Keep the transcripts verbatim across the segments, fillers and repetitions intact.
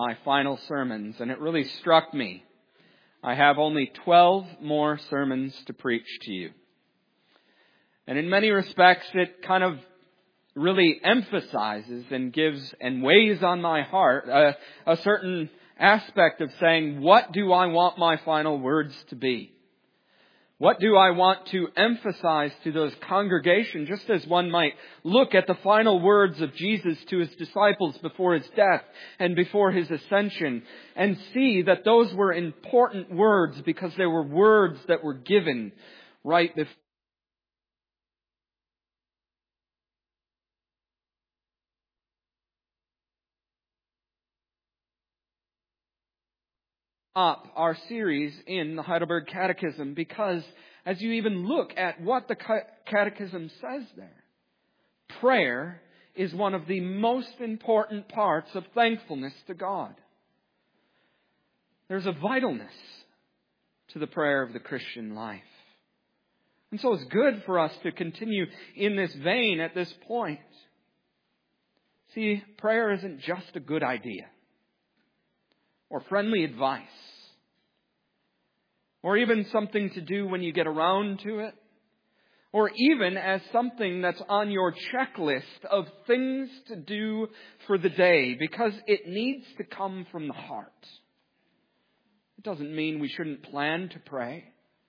my final sermons, and it really struck me. I have only twelve more sermons to preach to you. And in many respects, it kind of really emphasizes and gives and weighs on my heart a, a certain aspect of saying, what do I want my final words to be? What do I want to emphasize to those congregations, just as one might look at the final words of Jesus to his disciples before his death and before his ascension, and see that those were important words because they were words that were given right before up our series in the Heidelberg Catechism, because as you even look at what the Catechism says there, prayer is one of the most important parts of thankfulness to God. There's a vitalness to the prayer of the Christian life. And so it's good for us to continue in this vein at this point. See, prayer isn't just a good idea, or friendly advice, or even something to do when you get around to it, or even as something that's on your checklist of things to do for the day, because it needs to come from the heart. It doesn't mean we shouldn't plan to pray,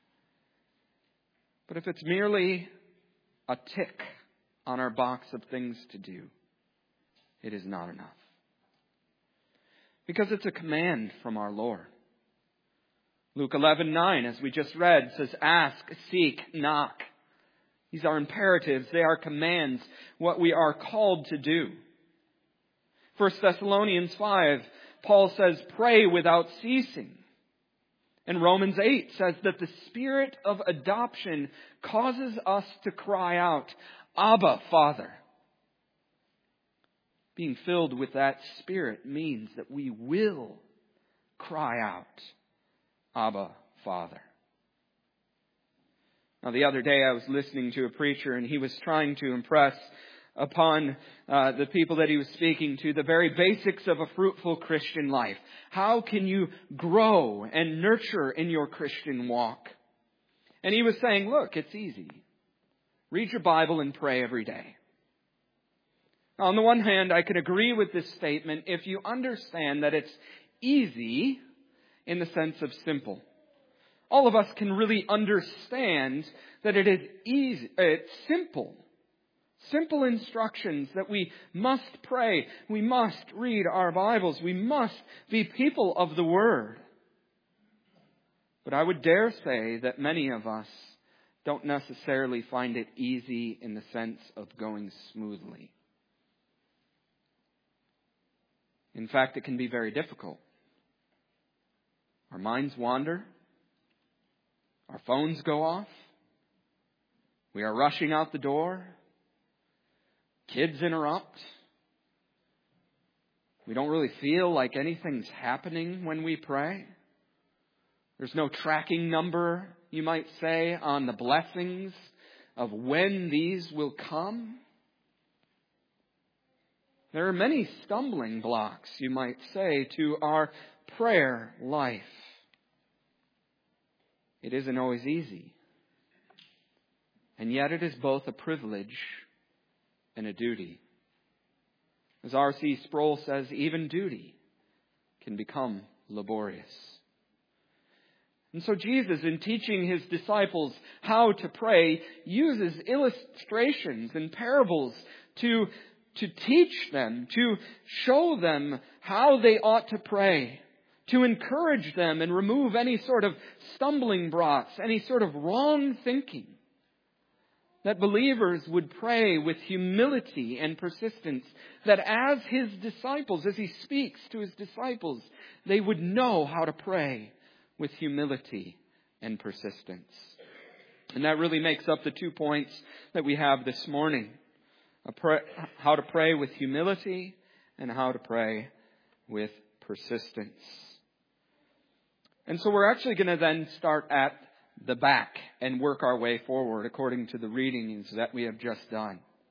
but if it's merely a tick on our box of things to do, it is not enough. Because it's a command from our Lord. Luke eleven nine, as we just read, says, ask, seek, knock. These are imperatives. They are commands, what we are called to do. First Thessalonians five, Paul says, pray without ceasing. And Romans eight says that the spirit of adoption causes us to cry out, Abba, Father. Being filled with that Spirit means that we will cry out, Abba, Father. Now, the other day I was listening to a preacher, and he was trying to impress upon uh, the people that he was speaking to the very basics of a fruitful Christian life. How can you grow and nurture in your Christian walk? And he was saying, look, it's easy. Read your Bible and pray every day. On the one hand, I can agree with this statement if you understand that it's easy in the sense of simple. All of us can really understand that it is easy, it's simple. Simple instructions that we must pray, we must read our Bibles, we must be people of the Word. But I would dare say that many of us don't necessarily find it easy in the sense of going smoothly. In fact, it can be very difficult. Our minds wander. Our phones go off. We are rushing out the door. Kids interrupt. We don't really feel like anything's happening when we pray. There's no tracking number, you might say, on the blessings of when these will come. There are many stumbling blocks, you might say, to our prayer life. It isn't always easy. And yet it is both a privilege and a duty. As R C Sproul says, even duty can become laborious. And so Jesus, in teaching his disciples how to pray, uses illustrations and parables to to teach them, to show them how they ought to pray, to encourage them and remove any sort of stumbling blocks, any sort of wrong thinking. That believers would pray with humility and persistence, that as his disciples, as he speaks to his disciples, they would know how to pray with humility and persistence. And that really makes up the two points that we have this morning. A pray, how to pray with humility and how to pray with persistence. And so we're actually going to then start at the back and work our way forward according to the readings that we have just done.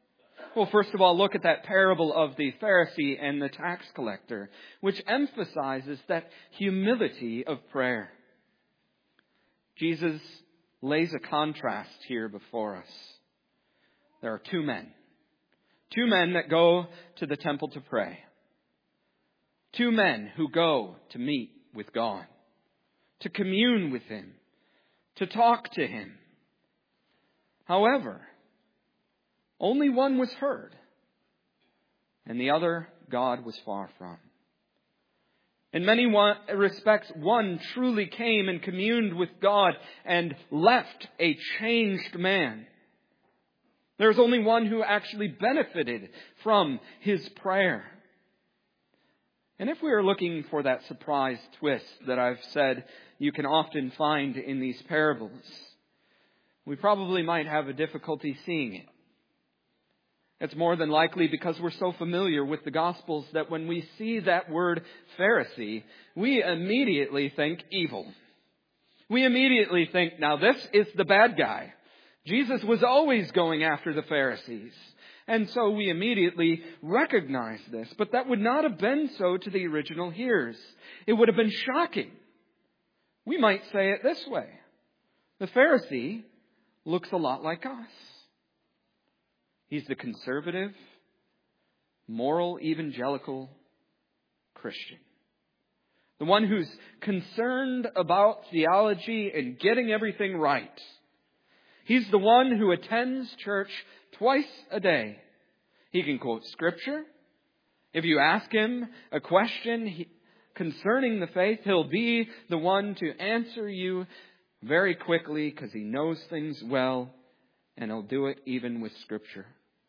Well, first of all, look at that parable of the Pharisee and the tax collector, which emphasizes that humility of prayer. Jesus lays a contrast here before us. There are two men. Two men that go to the temple to pray. Two men who go to meet with God, to commune with Him, to talk to Him. However, only one was heard, and the other God was far from. In many respects, one truly came and communed with God and left a changed man. There's only one who actually benefited from his prayer. And if we are looking for that surprise twist that I've said you can often find in these parables, we probably might have a difficulty seeing it. It's more than likely because we're so familiar with the Gospels that when we see that word Pharisee, we immediately think evil. We immediately think, now this is the bad guy. Jesus was always going after the Pharisees. And so we immediately recognize this. But that would not have been so to the original hearers. It would have been shocking. We might say it this way. The Pharisee looks a lot like us. He's the conservative, moral, evangelical Christian. The one who's concerned about theology and getting everything right. He's the one who attends church twice a day. He can quote Scripture. If you ask him a question he, concerning the faith, he'll be the one to answer you very quickly because he knows things well, and he'll do it even with Scripture.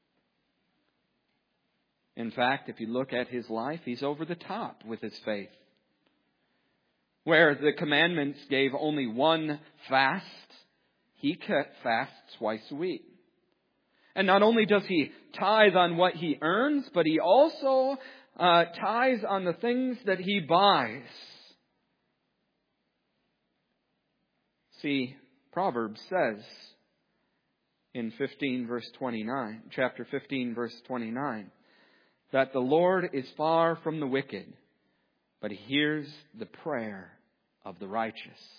In fact, if you look at his life, he's over the top with his faith. Where the commandments gave only one fast, he kept fast twice a week. And not only does he tithe on what he earns, but he also uh, tithes on the things that he buys. See, Proverbs says in fifteen verse twenty-nine, chapter fifteen verse twenty-nine, that the Lord is far from the wicked, but He hears the prayer of the righteous.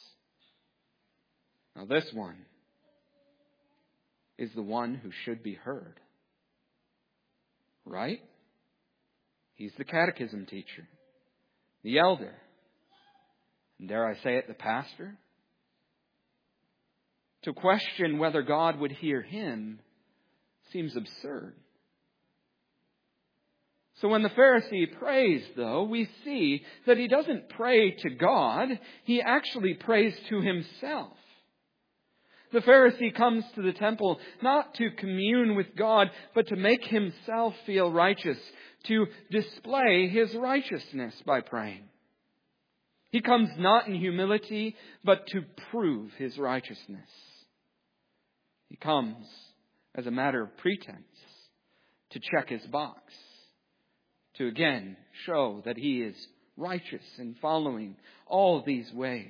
Now this one is the one who should be heard. Right? He's the catechism teacher, the elder, and dare I say it, the pastor. To question whether God would hear him seems absurd. So when the Pharisee prays, though, we see that he doesn't pray to God. He actually prays to himself. The Pharisee comes to the temple not to commune with God, but to make himself feel righteous, to display his righteousness by praying. He comes not in humility, but to prove his righteousness. He comes as a matter of pretense, to check his box, to again show that he is righteous in following all these ways.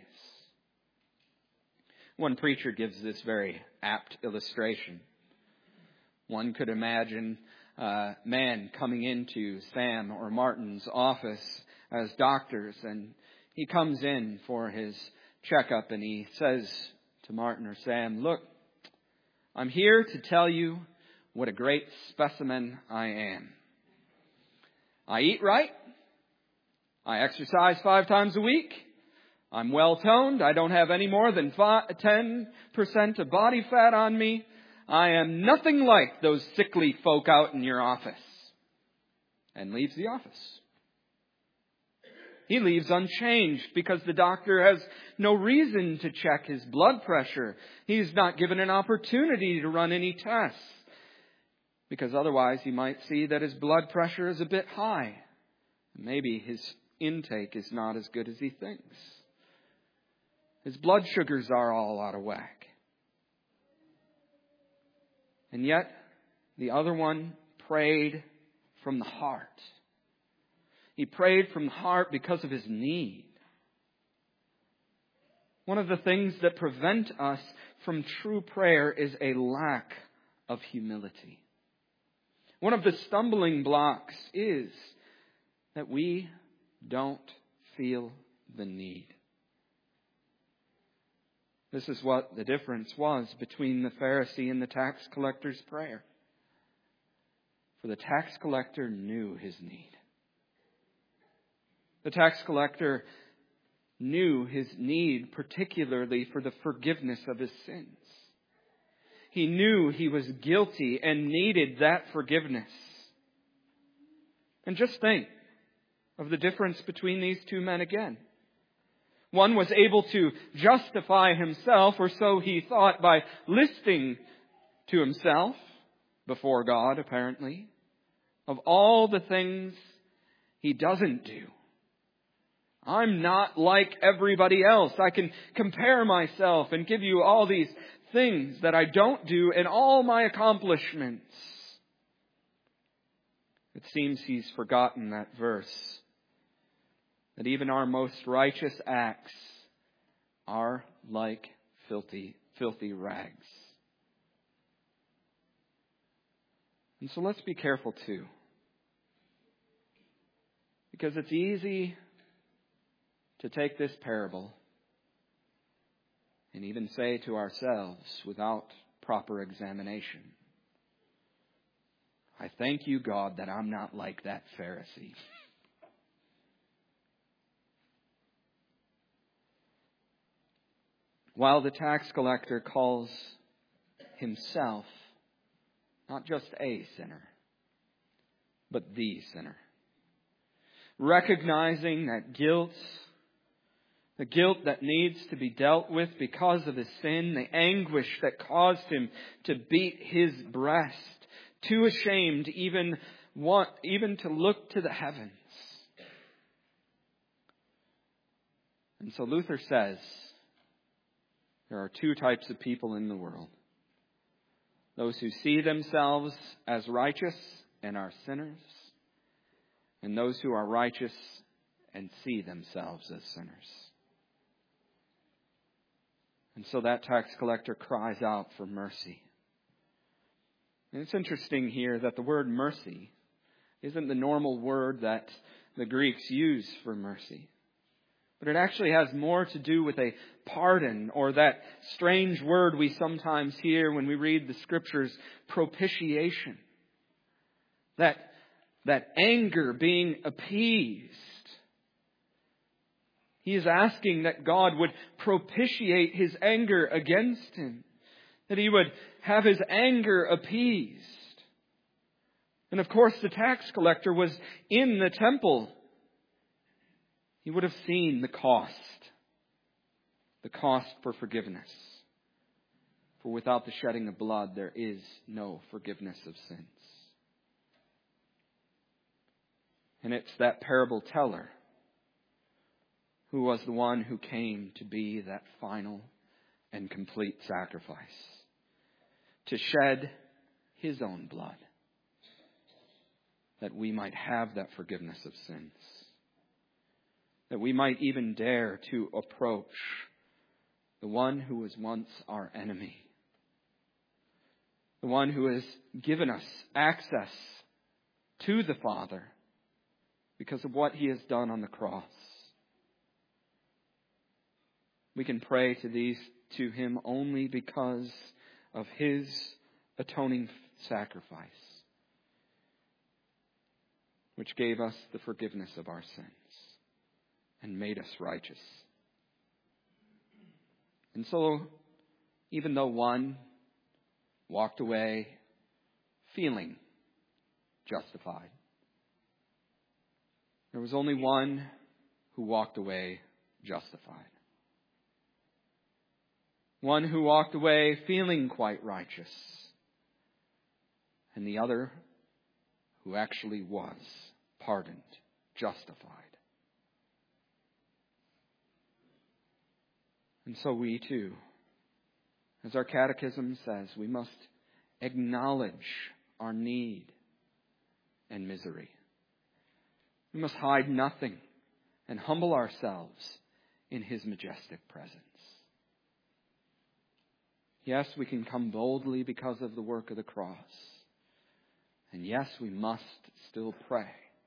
One preacher gives this very apt illustration. One could imagine a man coming into Sam or Martin's office as doctors, and he comes in for his checkup and he says to Martin or Sam, "Look, I'm here to tell you what a great specimen I am. I eat right. I exercise five times a week. I'm well-toned. I don't have any more than five, ten percent of body fat on me. I am nothing like those sickly folk out in your office." And leaves the office. He leaves unchanged because the doctor has no reason to check his blood pressure. He's not given an opportunity to run any tests, because otherwise he might see that his blood pressure is a bit high. Maybe his intake is not as good as he thinks. His blood sugars are all out of whack. And yet, the other one prayed from the heart. He prayed from the heart because of his need. One of the things that prevent us from true prayer is a lack of humility. One of the stumbling blocks is that we don't feel the need. This is what the difference was between the Pharisee and the tax collector's prayer. For the tax collector knew his need. The tax collector knew his need, particularly for the forgiveness of his sins. He knew he was guilty and needed that forgiveness. And just think of the difference between these two men again. One was able to justify himself, or so he thought, by listing to himself, before God apparently, of all the things he doesn't do. I'm not like everybody else. I can compare myself and give you all these things that I don't do and all my accomplishments. It seems he's forgotten that verse. That even our most righteous acts are like filthy, filthy rags. And so let's be careful too. Because it's easy to take this parable and even say to ourselves without proper examination, I thank you, God, that I'm not like that Pharisee. While the tax collector calls himself not just a sinner, but the sinner. Recognizing that guilt, the guilt that needs to be dealt with because of his sin, the anguish that caused him to beat his breast, too ashamed even, want, even to look to the heavens. And so Luther says, there are two types of people in the world. Those who see themselves as righteous and are sinners, and those who are righteous and see themselves as sinners. And so that tax collector cries out for mercy. And it's interesting here that the word mercy isn't the normal word that the Greeks use for mercy. But it actually has more to do with a pardon, or that strange word we sometimes hear when we read the Scriptures, propitiation. That, that anger being appeased. He is asking that God would propitiate his anger against him. That he would have his anger appeased. And of course the tax collector was in the temple. He would have seen the cost. The cost for forgiveness. For without the shedding of blood, there is no forgiveness of sins. And it's that parable teller who was the one who came to be that final and complete sacrifice. To shed his own blood. That we might have that forgiveness of sins. That we might even dare to approach the one who was once our enemy. The one who has given us access to the Father because of what he has done on the cross. We can pray to these to him only because of his atoning sacrifice, which gave us the forgiveness of our sins and made us righteous. And so, even though one walked away feeling justified, there was only one who walked away justified. One who walked away feeling quite righteous. And the other who actually was pardoned, justified. And so we too, as our catechism says, we must acknowledge our need and misery. We must hide nothing and humble ourselves in his majestic presence. Yes, we can come boldly because of the work of the cross. And yes, we must still pray.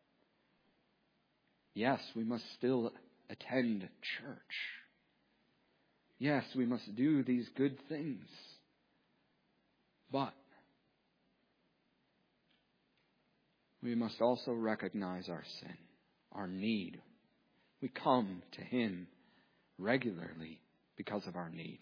Yes, we must still attend church. Yes, we must do these good things. But we must also recognize our sin, our need. We come to Him regularly because of our need.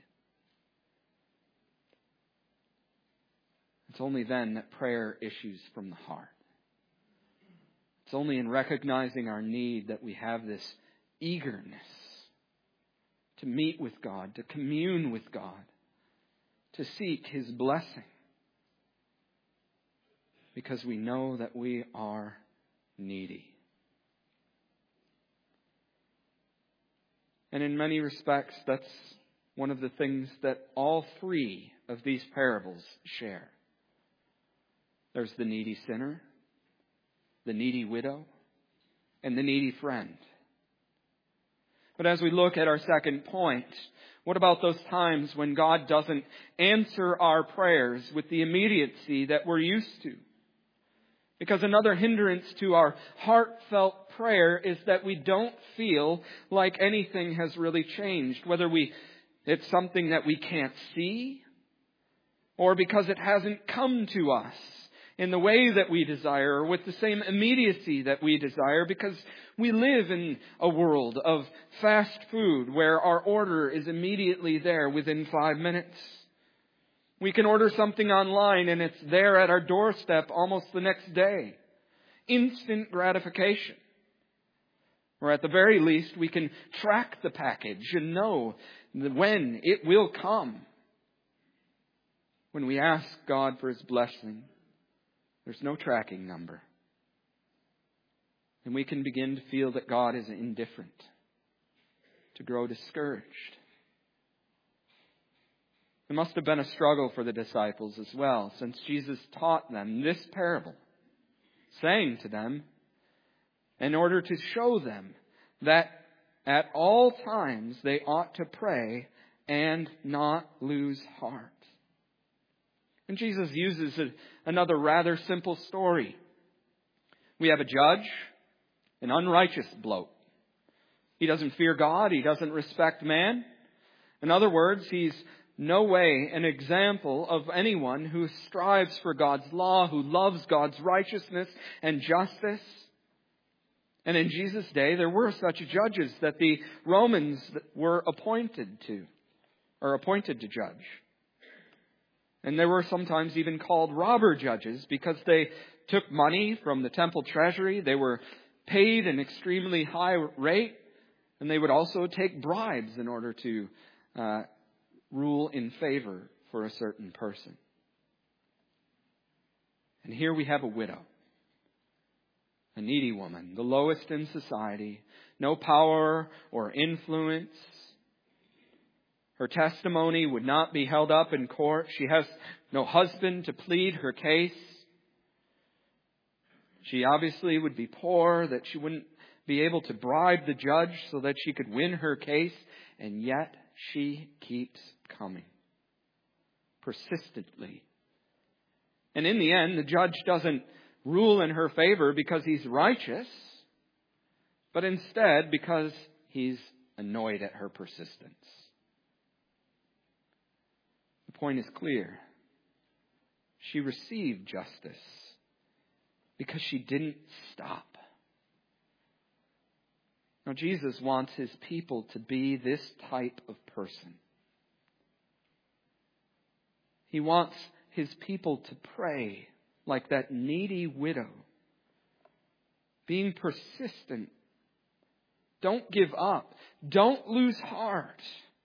It's only then that prayer issues from the heart. It's only in recognizing our need that we have this eagerness to meet with God, to commune with God, to seek His blessing. Because we know that we are needy. And in many respects, that's one of the things that all three of these parables share. There's the needy sinner, the needy widow, and the needy friend. But as we look at our second point, what about those times when God doesn't answer our prayers with the immediacy that we're used to? Because another hindrance to our heartfelt prayer is that we don't feel like anything has really changed. Whether we it's something that we can't see, or because it hasn't come to us in the way that we desire, or with the same immediacy that we desire, because we live in a world of fast food where our order is immediately there within five minutes. We can order something online and it's there at our doorstep almost the next day. Instant gratification. Or at the very least, we can track the package and know when it will come. When we ask God for His blessing, there's no tracking number. And we can begin to feel that God is indifferent, to grow discouraged. It must have been a struggle for the disciples as well, since Jesus taught them this parable, saying to them, in order to show them that at all times they ought to pray and not lose heart. And Jesus uses a, another rather simple story. We have a judge, an unrighteous bloke. He doesn't fear God. He doesn't respect man. In other words, he's no way an example of anyone who strives for God's law, who loves God's righteousness and justice. And in Jesus' day, there were such judges that the Romans were appointed to, or appointed to judge. And they were sometimes even called robber judges because they took money from the temple treasury. They were paid an extremely high rate. And they would also take bribes in order to uh, rule in favor for a certain person. And here we have a widow. A needy woman, the lowest in society, no power or influence. Her testimony would not be held up in court. She has no husband to plead her case. She obviously would be poor, that she wouldn't be able to bribe the judge so that she could win her case. And yet she keeps coming persistently. And in the end, the judge doesn't rule in her favor because he's righteous, but instead because he's annoyed at her persistence. The point is clear. She received justice because she didn't stop. Now, Jesus wants His people to be this type of person. He wants His people to pray like that needy widow. Being persistent. Don't give up. Don't lose heart.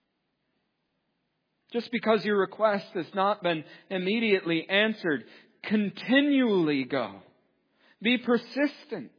Just because your request has not been immediately answered, continually go. Be persistent.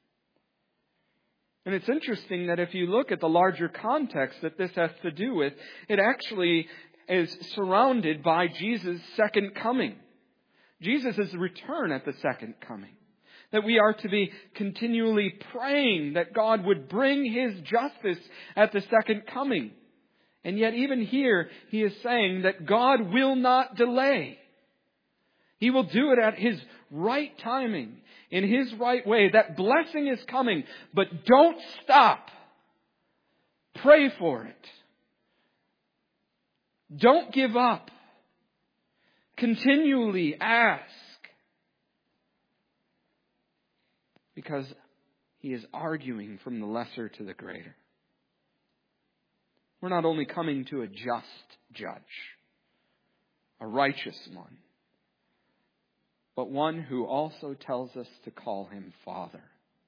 And it's interesting that if you look at the larger context that this has to do with, it actually is surrounded by Jesus' second coming. Jesus' return at the second coming. That we are to be continually praying that God would bring His justice at the second coming. And yet even here, He is saying that God will not delay. He will do it at His right timing, in His right way. That blessing is coming, but don't stop. Pray for it. Don't give up. Continually ask. Because He is arguing from the lesser to the greater. We're not only coming to a just judge, a righteous one, but one who also tells us to call Him Father.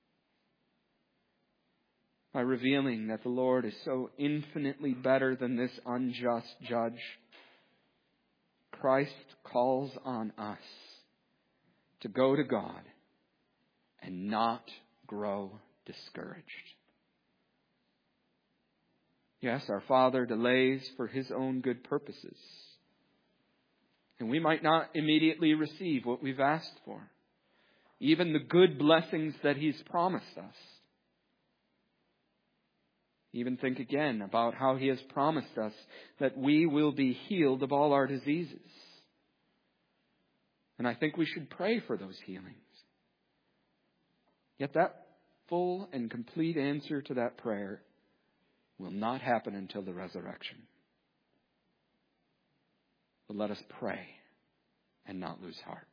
By revealing that the Lord is so infinitely better than this unjust judge, Christ calls on us to go to God and not grow discouraged. Yes, our Father delays for His own good purposes. And we might not immediately receive what we've asked for, even the good blessings that He's promised us. Even think again about how He has promised us that we will be healed of all our diseases. And I think we should pray for those healings. Yet that full and complete answer to that prayer will not happen until the resurrection. But let us pray and not lose heart.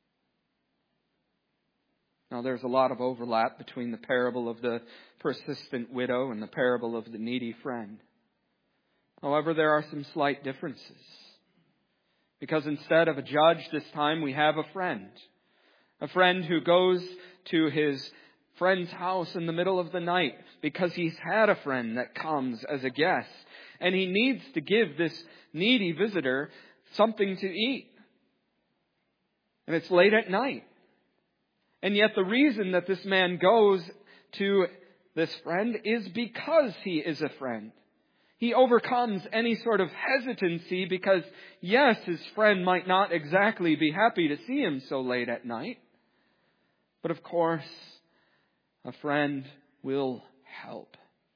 Now, there's a lot of overlap between the parable of the persistent widow and the parable of the needy friend. However, there are some slight differences. Because instead of a judge, this time we have a friend. A friend who goes to his friend's house in the middle of the night because he's had a friend that comes as a guest. And he needs to give this needy visitor something to eat. And it's late at night. And yet the reason that this man goes to this friend is because he is a friend. He overcomes any sort of hesitancy because, yes, his friend might not exactly be happy to see him so late at night. But of course, a friend will help.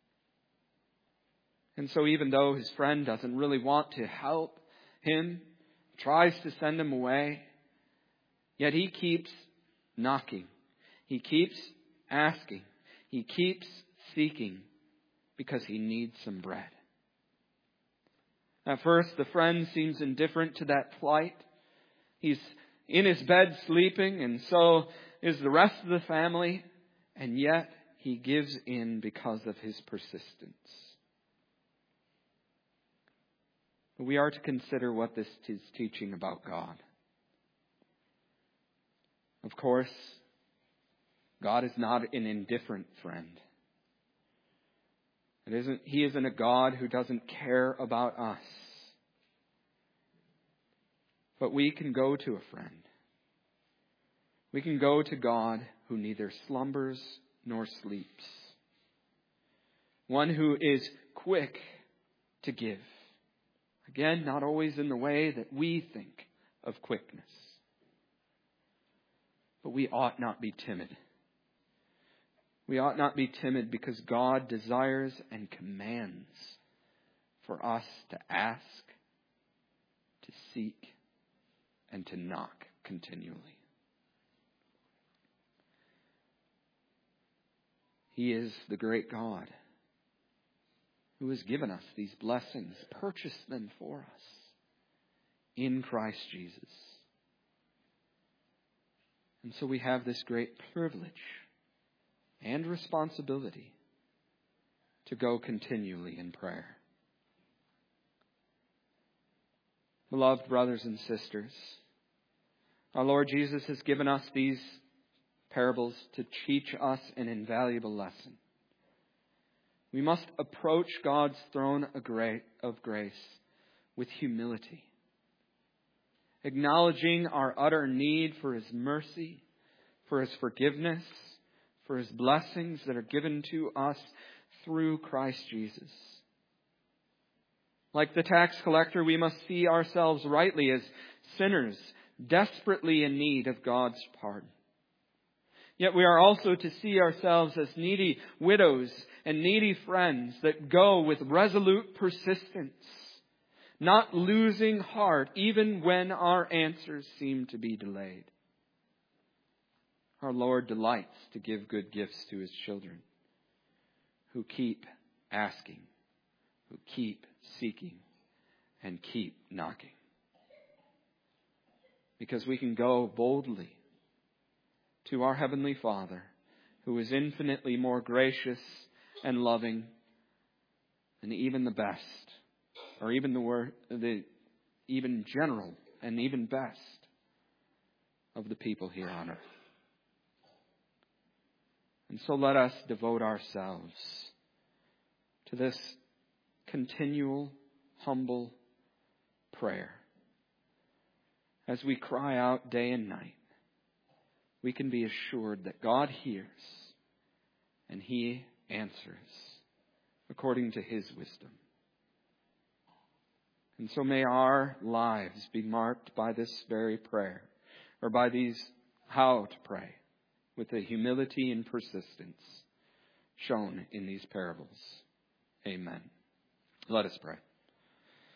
And so even though his friend doesn't really want to help him, tries to send him away, yet he keeps knocking. He keeps asking. He keeps seeking because he needs some bread. At first, the friend seems indifferent to that plight. He's in his bed sleeping, and so is the rest of the family. And yet, he gives in because of his persistence. We are to consider what this is teaching about God. Of course, God is not an indifferent friend. It isn't, He isn't a God who doesn't care about us. But we can go to a friend. We can go to God who neither slumbers nor sleeps. One who is quick to give. Again, not always in the way that we think of quickness. But we ought not be timid. We ought not be timid because God desires and commands for us to ask, to seek, and to knock continually. He is the great God who has given us these blessings, purchased them for us in Christ Jesus. And so we have this great privilege and responsibility to go continually in prayer. Beloved brothers and sisters, our Lord Jesus has given us these parables to teach us an invaluable lesson. We must approach God's throne of grace with humility, acknowledging our utter need for His mercy, for His forgiveness, for His blessings that are given to us through Christ Jesus. Like the tax collector, we must see ourselves rightly as sinners, desperately in need of God's pardon. Yet we are also to see ourselves as needy widows and needy friends that go with resolute persistence, not losing heart even when our answers seem to be delayed. Our Lord delights to give good gifts to His children who keep asking, who keep seeking, and keep knocking. Because we can go boldly to our Heavenly Father, who is infinitely more gracious and loving than even the best, or even the word, the even general and even best of the people here on earth. And so let us devote ourselves to this continual, humble prayer. As we cry out day and night, we can be assured that God hears and He answers according to His wisdom. And so may our lives be marked by this very prayer, or by these how to pray, with the humility and persistence shown in these parables. Amen. Let us pray.